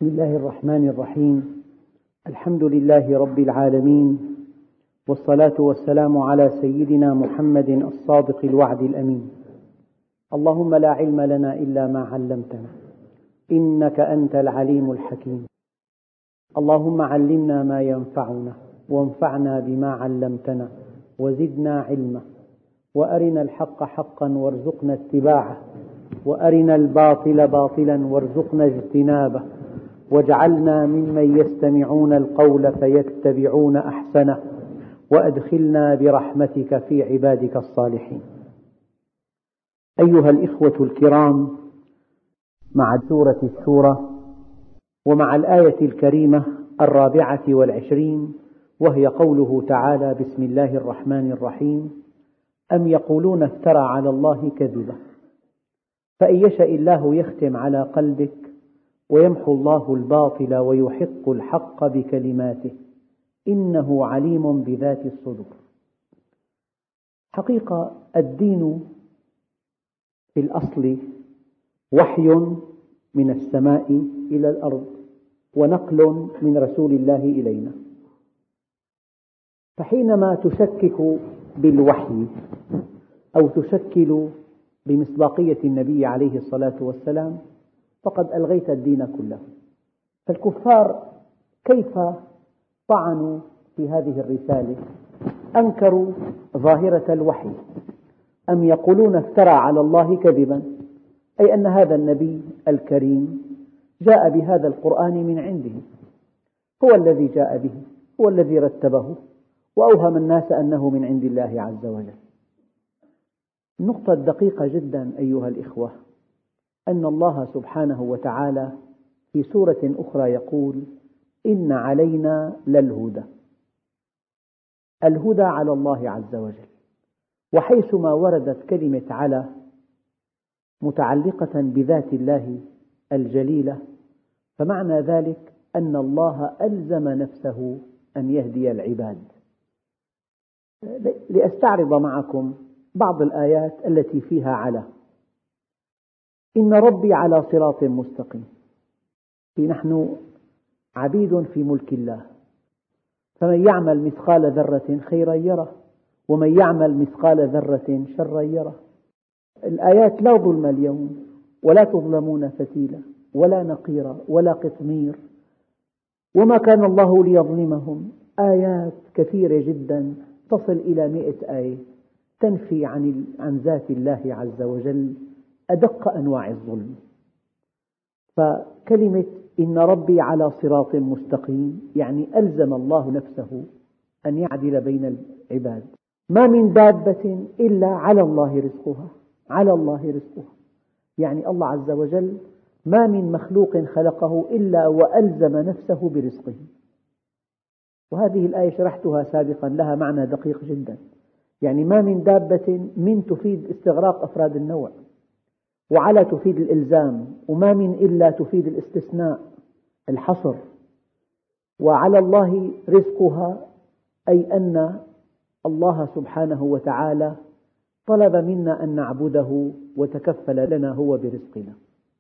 بسم الله الرحمن الرحيم. الحمد لله رب العالمين، والصلاة والسلام على سيدنا محمد الصادق الوعد الأمين. اللهم لا علم لنا إلا ما علمتنا، إنك أنت العليم الحكيم. اللهم علمنا ما ينفعنا، وانفعنا بما علمتنا، وزدنا علما، وأرنا الحق حقا وارزقنا اتباعه، وأرنا الباطل باطلا وارزقنا اجتنابه، واجعلنا ممن يستمعون القول فيتبعون أحسنه، وأدخلنا برحمتك في عبادك الصالحين. أيها الإخوة الكرام، مع سورة الشورى ومع الآية الكريمة 24، وهي قوله تعالى: بسم الله الرحمن الرحيم. أم يقولون افترى على الله كذبا فإن يشاء الله يختم على قلبك ويمحو الله الباطل ويحق الحق بكلماته إنه عليم بذات الصدور. حقيقة الدين في الأصل وحي من السماء إلى الأرض، ونقل من رسول الله إلينا. فحينما تشكك بالوحي أو تشكل بمصداقية النبي عليه الصلاة والسلام فقد ألغيت الدين كله. فالكفار كيف طعنوا في هذه الرسالة؟ أنكروا ظاهرة الوحي. أم يقولون افترى على الله كذبا، أي أن هذا النبي الكريم جاء بهذا القرآن من عنده، هو الذي جاء به، هو الذي رتبه، وأوهم الناس أنه من عند الله عز وجل. النقطة الدقيقة جدا أيها الإخوة أن الله سبحانه وتعالى في سورة أخرى يقول: إن علينا للهدى. الهدى على الله عز وجل، وحيثما وردت كلمة على متعلقة بذات الله الجليلة فمعنى ذلك أن الله ألزم نفسه أن يهدي العباد. لأستعرض معكم بعض الآيات التي فيها على. إن ربي على صراط مستقيم. نحن عبيد في ملك الله، فمن يعمل مثقال ذرة خيرا يره، ومن يعمل مثقال ذرة شرا يره. الآيات: لا ظلم اليوم ولا تظلمون فتيلا ولا نقيرا ولا قطمير وما كان الله ليظلمهم. آيات كثيرة جدا تصل إلى 100 آية تنفي عن ذات الله عز وجل أدق أنواع الظلم. فكلمة إن ربي على صراط مستقيم يعني ألزم الله نفسه أن يعدل بين العباد. ما من دابة إلا على الله رزقها، على الله رزقها، يعني الله عز وجل ما من مخلوق خلقه إلا وألزم نفسه برزقه. وهذه الآية شرحتها سابقا، لها معنى دقيق جدا. يعني ما من دابة، من تفيد استغراق أفراد النوع، وعلى تفيد الإلزام، وما من إلا تفيد الاستثناء الحصر. وعلى الله رزقها أي أن الله سبحانه وتعالى طلب منا أن نعبده وتكفل لنا هو برزقنا.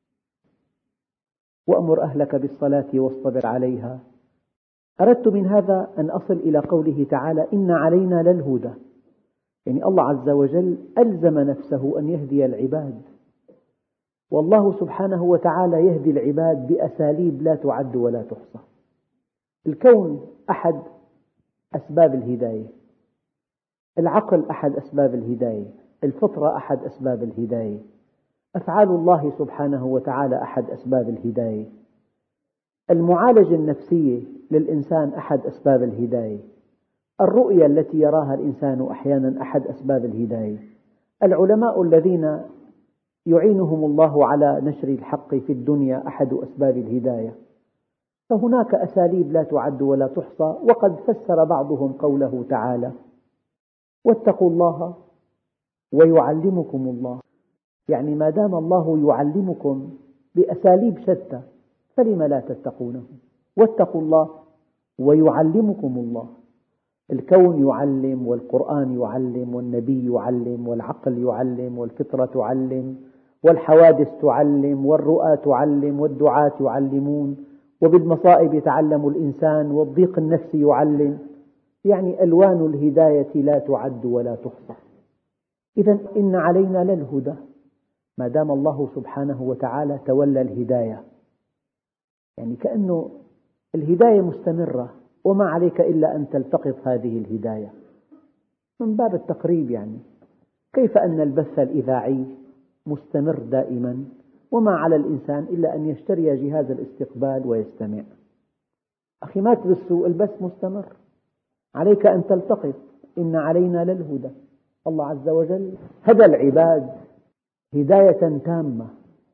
وأمر أهلك بالصلاة واصطبر عليها. أردت من هذا أن أصل إلى قوله تعالى: إن علينا للهدى، يعني الله عز وجل ألزم نفسه أن يهدي العباد، والله سبحانه وتعالى يهدي العباد بأساليب لا تعد ولا تحصى. الكون أحد أسباب الهداية، العقل أحد أسباب الهداية، الفطرة أحد أسباب الهداية، أفعال الله سبحانه وتعالى أحد أسباب الهداية، المعالجة النفسية للإنسان أحد أسباب الهداية، الرؤية التي يراها الإنسان أحيانا أحد أسباب الهداية، العلماء الذين يعينهم الله على نشر الحق في الدنيا أحد أسباب الهداية. فهناك أساليب لا تعد ولا تحصى. وقد فسر بعضهم قوله تعالى: واتقوا الله ويعلمكم الله. يعني ما دام الله يعلمكم بأساليب شتى فلم لا تتقونه؟ واتقوا الله ويعلمكم الله. الكون يعلم، والقرآن يعلم، والنبي يعلم، والعقل يعلم، والفطرة تعلم، والحوادث تعلم، والرؤى تعلم، والدعاة يعلمون، وبالمصائب يتعلم الإنسان، والضيق النفسي يعلم، يعني ألوان الهداية لا تعد ولا تحصى. إذا إن علينا للهدى، ما دام الله سبحانه وتعالى تولى الهداية، يعني كأنه الهداية مستمرة، وما عليك إلا أن تلتقط هذه الهداية من باب التقريب. يعني كيف أن البث الإذاعي مستمر دائما، وما على الإنسان إلا أن يشتري جهاز الاستقبال ويستمع. أخي ما تبثوا، البث مستمر، عليك أن تلتقط. إن علينا للهدى، الله عز وجل هدى العباد هداية تامة.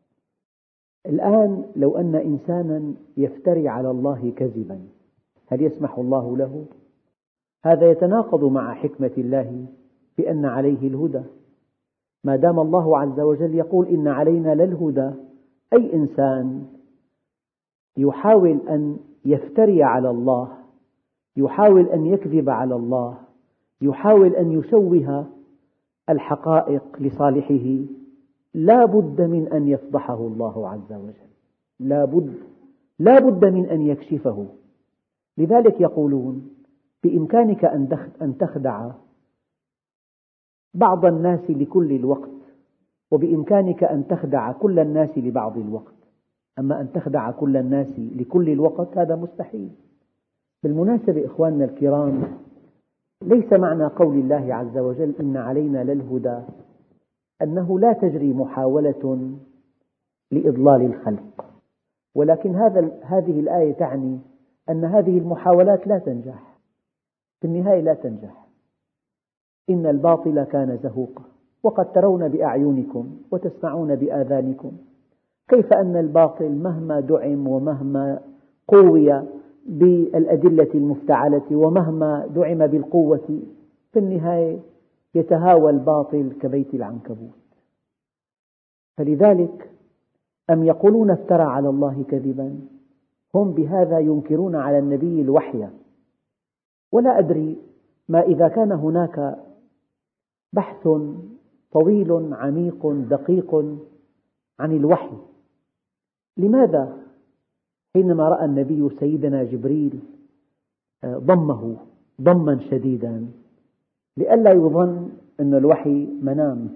الآن لو أن إنسانا يفتري على الله كذبا، هل يسمح الله له؟ هذا يتناقض مع حكمة الله بأن عليه الهدى. ما دام الله عز وجل يقول إن علينا للهدى، أي إنسان يحاول أن يفتري على الله، يحاول أن يكذب على الله، يحاول أن يشوه الحقائق لصالحه، لا بد من أن يفضحه الله عز وجل، لا بد من أن يكشفه. لذلك يقولون بإمكانك أن تخدع بعض الناس لكل الوقت، وبإمكانك أن تخدع كل الناس لبعض الوقت، أما أن تخدع كل الناس لكل الوقت هذا مستحيل. بالمناسبة إخواننا الكرام، ليس معنى قول الله عز وجل إن علينا للهدى أنه لا تجري محاولة لإضلال الخلق، ولكن هذه الآية تعني أن هذه المحاولات لا تنجح، في النهاية لا تنجح. إن الباطل كان زهوقا وقد ترون بأعينكم وتسمعون بآذانكم. كيف أن الباطل مهما دعم ومهما قوي بالأدلة المفتعلة ومهما دعم بالقوة، في النهاية يتهاوى الباطل كبيت العنكبوت. فلذلك أم يقولون افترى على الله كذبا، هم بهذا ينكرون على النبي الوحي. ولا أدري ما إذا كان هناك بحث طويل عميق دقيق عن الوحي، لماذا حينما رأى النبي سيدنا جبريل ضمه ضما شديدا لئلا يظن أن الوحي منام؟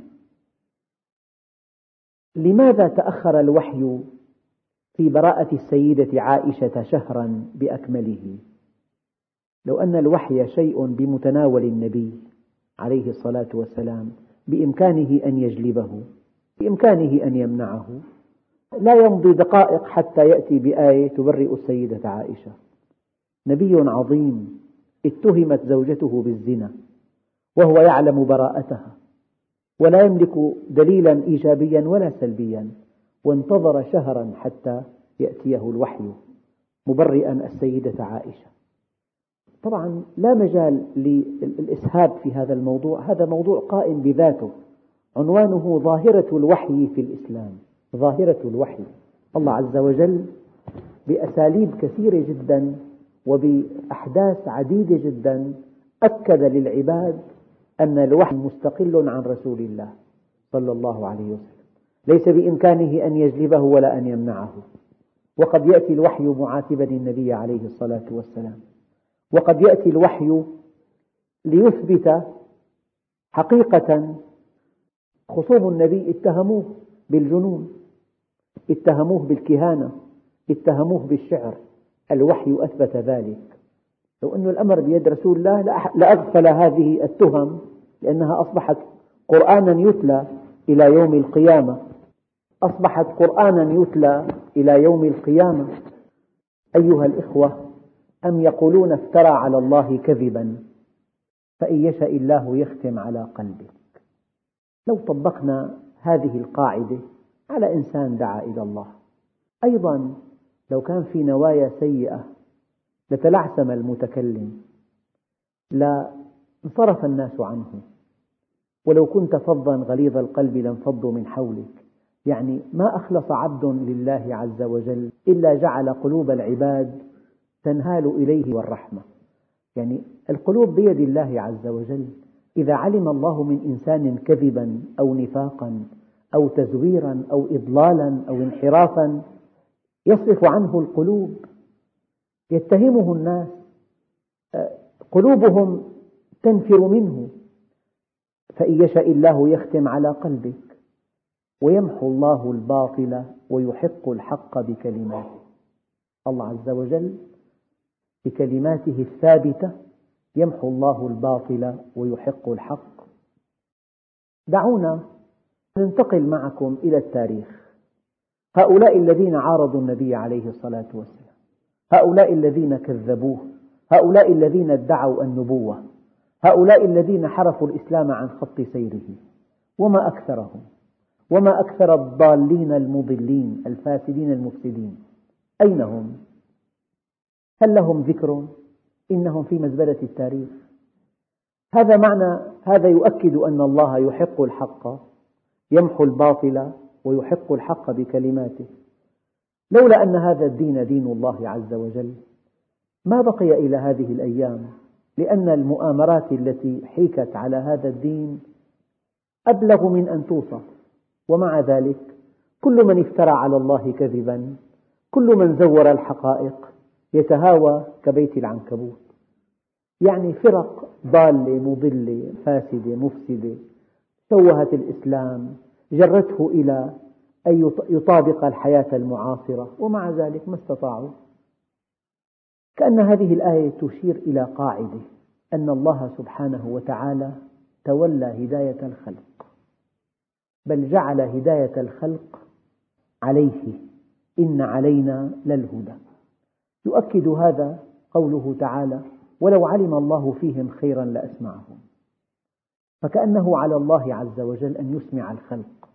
لماذا تأخر الوحي في براءة السيدة عائشة شهرا بأكمله؟ لو أن الوحي شيء بمتناول النبي عليه الصلاة والسلام، بإمكانه أن يجلبه، بإمكانه أن يمنعه، لا يمضي دقائق حتى يأتي بآية تبرئ السيدة عائشة. نبي عظيم اتهمت زوجته بالزنا وهو يعلم براءتها ولا يملك دليلا إيجابيا ولا سلبيا، وانتظر شهرا حتى يأتيه الوحي مبرئا السيدة عائشة. طبعا لا مجال للإسهاب في هذا الموضوع، هذا موضوع قائم بذاته، عنوانه ظاهرة الوحي في الإسلام. ظاهرة الوحي، الله عز وجل بأساليب كثيرة جدا وبأحداث عديدة جدا أكد للعباد أن الوحي مستقل عن رسول الله صلى الله عليه وسلم، ليس بإمكانه أن يجلبه ولا أن يمنعه. وقد يأتي الوحي معاتبا النبي عليه الصلاة والسلام، وقد يأتي الوحي ليثبت حقيقة. خصوم النبي اتهموه بالجنون، اتهموه بالكهانة، اتهموه بالشعر، الوحي أثبت ذلك. لو أن الأمر بيد رسول الله لأغفل هذه التهم، لأنها أصبحت قرآنا يتلى إلى يوم القيامة، أصبحت قرآنا يتلى إلى يوم القيامة. أيها الإخوة، أم يقولون افترى على الله كذبا فإن يشاء الله يختم على قلبك. لو طبقنا هذه القاعدة على إنسان دعا إلى الله، أيضا لو كان في نوايا سيئة لتلعثم المتكلم، لانصرف الناس عنه، ولو كنت فظا غليظ القلب لانفضوا من حولك. يعني ما أخلص عبد لله عز وجل إلا جعل قلوب العباد تنهال إليه والرحمة. يعني القلوب بيد الله عز وجل، إذا علم الله من إنسان كذبا أو نفاقا أو تزويرا أو إضلالا أو انحرافا يصرف عنه القلوب. يتهمه الناس، قلوبهم تنفر منه. فإن يشاء الله يختم على قلبك ويمحو الله الباطل ويحق الحق بكلماته. الله عز وجل بكلماته الثابتة يمحو الله الباطل ويحق الحق. دعونا ننتقل معكم إلى التاريخ. هؤلاء الذين عارضوا النبي عليه الصلاة والسلام، هؤلاء الذين كذبوه، هؤلاء الذين ادعوا النبوة، هؤلاء الذين حرفوا الإسلام عن خط سيره، وما أكثرهم، وما أكثر الضالين المضلين الفاسدين المفسدين. أين هم؟ هل لهم ذكر؟ إنهم في مزبلة التاريخ. هذا يؤكد أن الله يحق الحق، يمحو الباطل ويحق الحق بكلماته. لولا أن هذا الدين دين الله عز وجل ما بقي إلى هذه الأيام، لأن المؤامرات التي حيكت على هذا الدين أبلغ من أن توصف. ومع ذلك كل من افترى على الله كذبا، كل من زور الحقائق يتهاوى كبيت العنكبوت. يعني فرق ضالة مضلة فاسدة مفسدة شوهت الإسلام، جرته إلى أن يطابق الحياة المعاصرة، ومع ذلك ما استطاعوا. كأن هذه الآية تشير إلى قاعدة، أن الله سبحانه وتعالى تولى هداية الخلق، بل جعل هداية الخلق عليه، إن علينا للهدى. يؤكد هذا قوله تعالى: ولو علم الله فيهم خيرا لأسمعهم. فكأنه على الله عز وجل أن يسمع الخلق.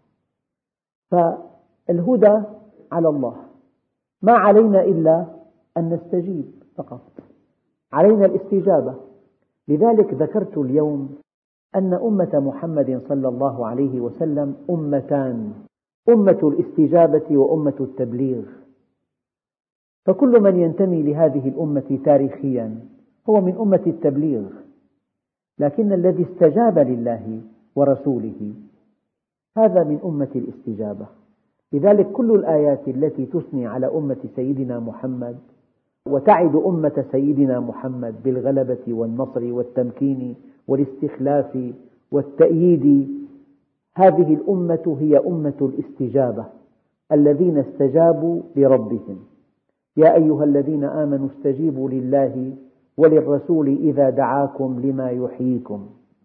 فالهدى على الله، ما علينا إلا أن نستجيب فقط، علينا الاستجابة. لذلك ذكرت اليوم أن أمة محمد صلى الله عليه وسلم أمتان: أمة الاستجابة وأمة التبليغ. فكل من ينتمي لهذه الأمة تاريخيا هو من أمة التبليغ، لكن الذي استجاب لله ورسوله هذا من أمة الاستجابة. لذلك كل الآيات التي تثني على أمة سيدنا محمد وتعد أمة سيدنا محمد بالغلبة والنصر والتمكين والاستخلاف والتأييد، هذه الأمة هي أمة الاستجابة، الذين استجابوا لربهم. يا أيها الذين آمنوا استجيبوا لله وللرسول إذا دعاكم لما يحييكم.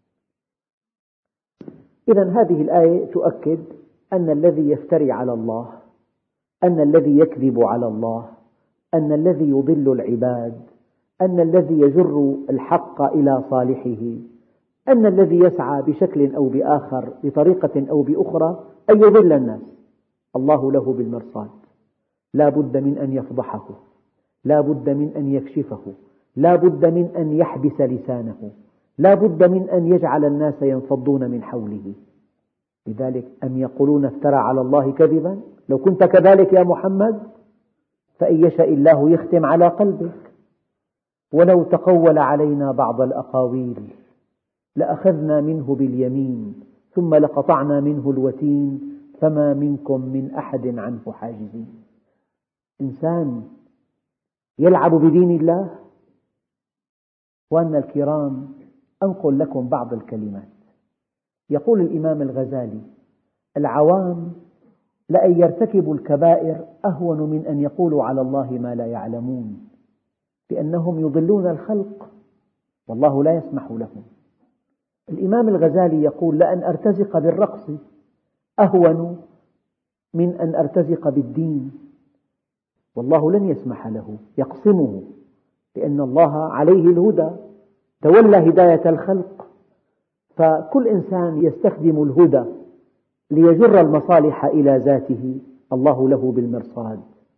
إذن هذه الآية تؤكد أن الذي يفتري على الله، أن الذي يكذب على الله، أن الذي يضل العباد، أن الذي يجر الحق إلى صالحه، أن الذي يسعى بشكل أو بآخر بطريقة أو بأخرى أن يضل الناس، الله له بالمرصاد. لا بد من أن يفضحه، لا بد من أن يكشفه، لا بد من أن يحبس لسانه، لا بد من أن يجعل الناس ينفضون من حوله. لذلك أم يقولون افترى على الله كذبا؟ لو كنت كذلك يا محمد فإن يشاء الله يختم على قلبك، ولو تقول علينا بعض الأقاويل لأخذنا منه باليمين ثم لقطعنا منه الوتين فما منكم من أحد عنه حاجزين. إنسان يلعب بدين الله. أخواننا الكرام، أنقل لكم بعض الكلمات. يقول الإمام الغزالي: العوام لأن يرتكبوا الكبائر أهون من أن يقولوا على الله ما لا يعلمون، لأنهم يضلون الخلق والله لا يسمح لهم. الإمام الغزالي يقول: لأن أرتزق بالرقص أهون من أن أرتزق بالدين، والله لن يسمح له، يقسمه، لأن الله عليه الهدى، تولى هداية الخلق. فكل إنسان يستخدم الهدى ليجر المصالح إلى ذاته الله له بالمرصاد.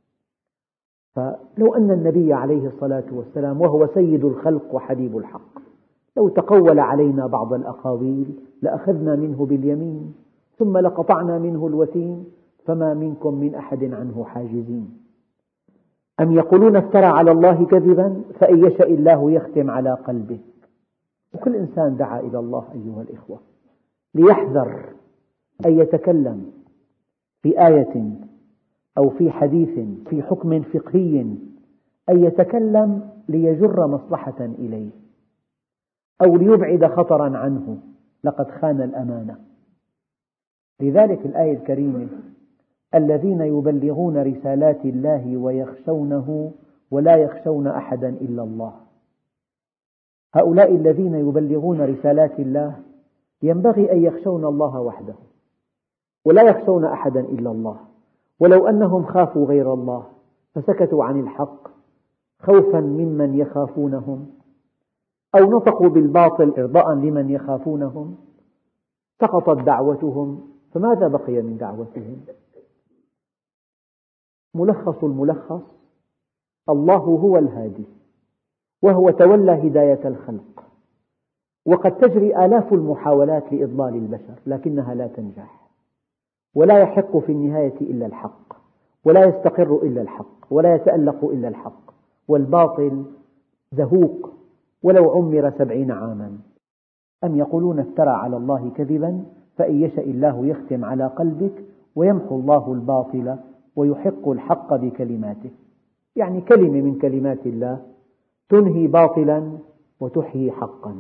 فلو أن النبي عليه الصلاة والسلام وهو سيد الخلق وحبيب الحق لو تقول علينا بعض الأقاويل لأخذنا منه باليمين ثم لقطعنا منه الوتين فما منكم من أحد عنه حاجزين. أم يقولون افترى على الله كذبا فإن يشاء الله يختم على قلبه. وكل إنسان دعا إلى الله أيها الإخوة ليحذر أن يتكلم في آية أو في حديث في حكم فقهي أن يتكلم ليجر مصلحة إليه أو ليبعد خطرا عنه، لقد خان الأمانة. لذلك الآية الكريمة: الذين يبلغون رسالات الله ويخشونه ولا يخشون أحدا إلا الله. هؤلاء الذين يبلغون رسالات الله ينبغي أن يخشون الله وحده ولا يخشون أحدا إلا الله، ولو أنهم خافوا غير الله فسكتوا عن الحق خوفا ممن يخافونهم أو نطقوا بالباطل إرضاء لمن يخافونهم سقطت دعوتهم، فماذا بقي من دعوتهم؟ ملخص الملخص: الله هو الهادي، وهو تولى هداية الخلق، وقد تجري آلاف المحاولات لإضلال البشر لكنها لا تنجح، ولا يحق في النهاية إلا الحق، ولا يستقر إلا الحق، ولا يتألق إلا الحق، والباطل زهوق ولو عمر 70 عاما. أم يقولون افترى على الله كذبا فإن يشأ الله يختم على قلبك ويمحو الله الباطل ويحق الحق بكلماته. يعني كلمة من كلمات الله تنهي باطلا وتحيي حقا.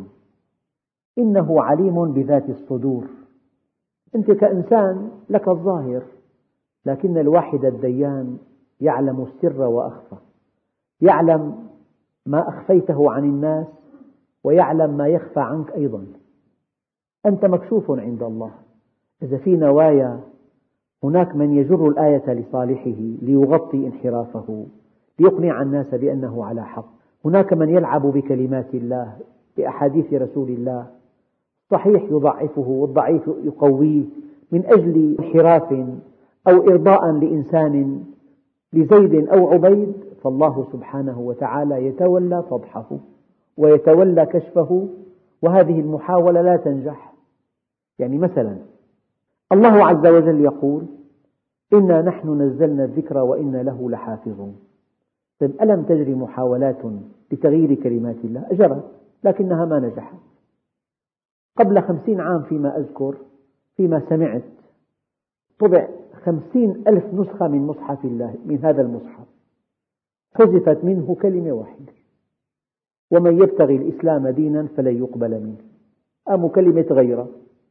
إنه عليم بذات الصدور. أنت كإنسان لك الظاهر، لكن الواحد الديان يعلم السر وأخفى، يعلم ما أخفيته عن الناس ويعلم ما يخفى عنك أيضا. أنت مكشوف عند الله. إذا في نوايا هناك من يجر الآية لصالحه ليغطي انحرافه، ليقنع الناس بأنه على حق. هناك من يلعب بكلمات الله، بأحاديث رسول الله، الصحيح يضعفه والضعيف يقويه من أجل انحراف أو إرضاء لإنسان، لزيد أو عبيد، فالله سبحانه وتعالى يتولى فضحه ويتولى كشفه، وهذه المحاولة لا تنجح. يعني مثلا الله عز وجل يقول: إنا نحن نزلنا الذكر وإنا له لحافظون. طيب، ألم تجري محاولات لتغيير كلمات الله؟ جرت لكنها ما نجحت. قبل 50 عام فيما أذكر، فيما سمعت، طبع 50,000 نسخة من مصحف الله، من هذا المصحف حذفت منه كلمة واحدة: ومن يبتغي الإسلام دينا فلن يقبل منه. أم كلمة غيره.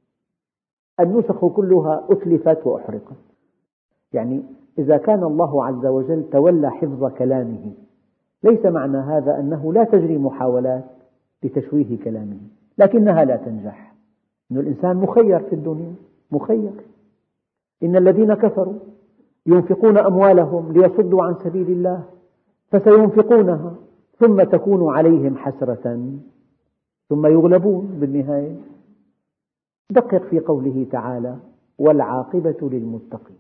النسخ كلها أتلفت وأحرقت. يعني إذا كان الله عز وجل تولى حفظ كلامه، ليس معنى هذا أنه لا تجري محاولات لتشويه كلامه، لكنها لا تنجح. إن الإنسان مخير في الدنيا، مخير. إن الذين كفروا ينفقون أموالهم ليصدوا عن سبيل الله فسينفقونها ثم تكون عليهم حسرة ثم يغلبون بالنهاية. دقق في قوله تعالى: والعاقبة للمتقين.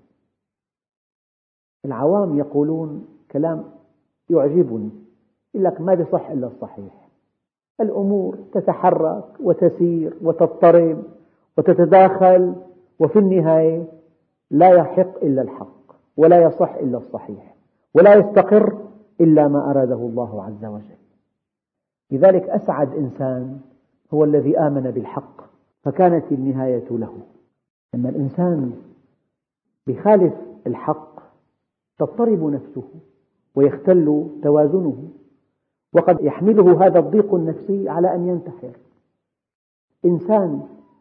العوام يقولون كلام يعجبني، يقول لك ما بصح إلا الصحيح. الأمور تتحرك وتسير وتضطرب وتتداخل، وفي النهاية لا يحق إلا الحق، ولا يصح إلا الصحيح، ولا يستقر إلا ما أراده الله عز وجل. لذلك أسعد إنسان هو الذي آمن بالحق فكانت النهاية له. لما الإنسان بخالف الحق تضطرب نفسه ويختل توازنه، وقد يحمله هذا الضيق النفسي على أن ينتحر. إنسان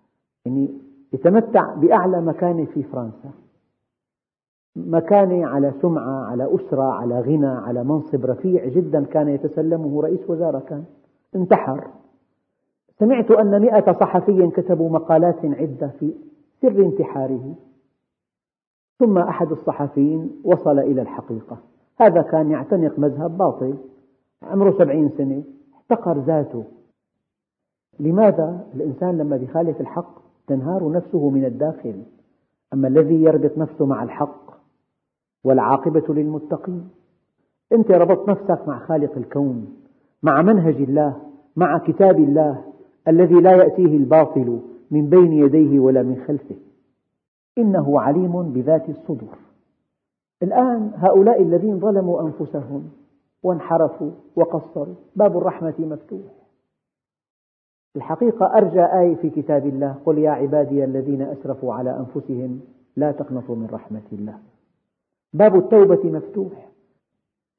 يتمتع بأعلى مكانة في فرنسا، مكانة على سمعة، على أسرة، على غنى، على منصب رفيع جدا كان يتسلمه رئيس وزراء، كان انتحر. سمعت أن 100 صحفي كتبوا مقالات عدة في سر انتحاره، ثم أحد الصحفيين وصل إلى الحقيقة. هذا كان يعتنق مذهب باطل، عمره 70 سنة، احتقر ذاته. لماذا؟ الإنسان لما يخالف الحق تنهار نفسه من الداخل. أما الذي يربط نفسه مع الحق والعاقبة للمتقين، أنت ربطت نفسك مع خالق الكون، مع منهج الله، مع كتاب الله الذي لا يأتيه الباطل من بين يديه ولا من خلفه. إنه عليم بذات الصدور. الآن هؤلاء الذين ظلموا أنفسهم وانحرفوا وقصروا باب الرحمة مفتوح. الحقيقة أرجى آية في كتاب الله: قل يا عبادي الذين أسرفوا على أنفسهم لا تقنطوا من رحمة الله. باب التوبة مفتوح.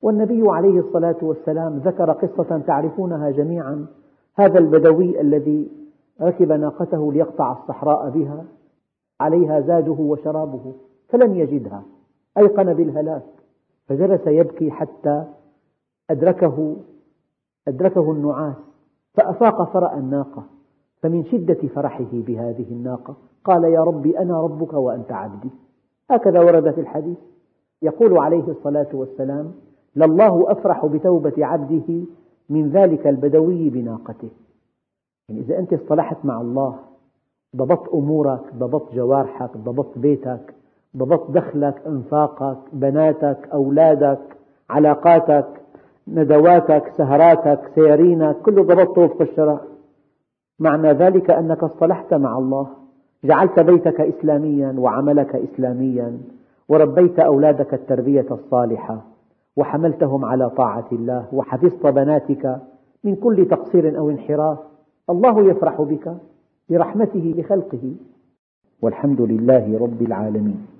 والنبي عليه الصلاة والسلام ذكر قصة تعرفونها جميعا، هذا البدوي الذي ركب ناقته ليقطع الصحراء بها، عليها زاده وشرابه فلم يجدها، أيقن بالهلاك، فجلس يبكي حتى أدركه النعاس، فأفاق فرأى الناقة، فمن شدة فرحه بهذه الناقة قال: يا ربي أنا ربك وأنت عبدي. هكذا ورد في الحديث. يقول عليه الصلاة والسلام: لله أفرح بتوبة عبده من ذلك البدوي بناقته. يعني إذا أنت اصطلحت مع الله، ضبطت أمورك، ضبطت جوارحك، ضبطت بيتك، ضبطت دخلك، انفاقك، بناتك، أولادك، علاقاتك، ندواتك، سهراتك، سيارينك، كله ضبطته وفق الشرع، معنى ذلك أنك اصطلحت مع الله، جعلت بيتك إسلاميا وعملك إسلاميا، وربيت أولادك التربية الصالحة، وحملتهم على طاعة الله، وحفظت بناتك من كل تقصير أو انحراف. الله يفرح بك برحمته لخلقه، والحمد لله رب العالمين.